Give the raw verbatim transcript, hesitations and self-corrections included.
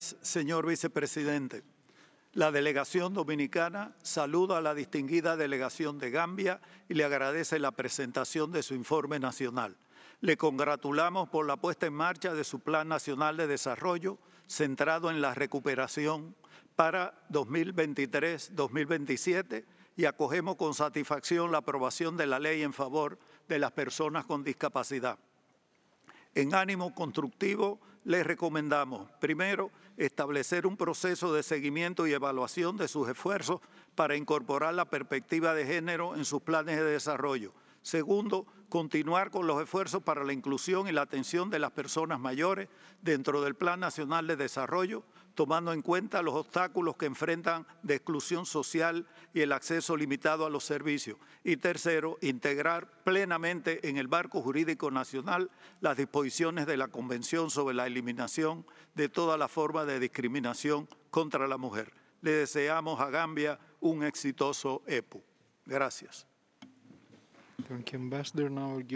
Gracias, señor vicepresidente. La delegación dominicana saluda a la distinguida delegación de Gambia y le agradece la presentación de su informe nacional. Le congratulamos por la puesta en marcha de su Plan Nacional de Desarrollo centrado en la recuperación para dos mil veintitrés a dos mil veintisiete y acogemos con satisfacción la aprobación de la ley en favor de las personas con discapacidad. En ánimo constructivo, les recomendamos, primero, establecer un proceso de seguimiento y evaluación de sus esfuerzos para incorporar la perspectiva de género en sus planes de desarrollo. Segundo, continuar con los esfuerzos para la inclusión y la atención de las personas mayores dentro del Plan Nacional de Desarrollo, tomando en cuenta los obstáculos que enfrentan de exclusión social y el acceso limitado a los servicios. Y tercero, integrar plenamente en el marco jurídico nacional las disposiciones de la Convención sobre la eliminación de toda la forma de discriminación contra la mujer. Le deseamos a Gambia un exitoso E P U. Gracias. Thank you, Ambassador. Now I'll give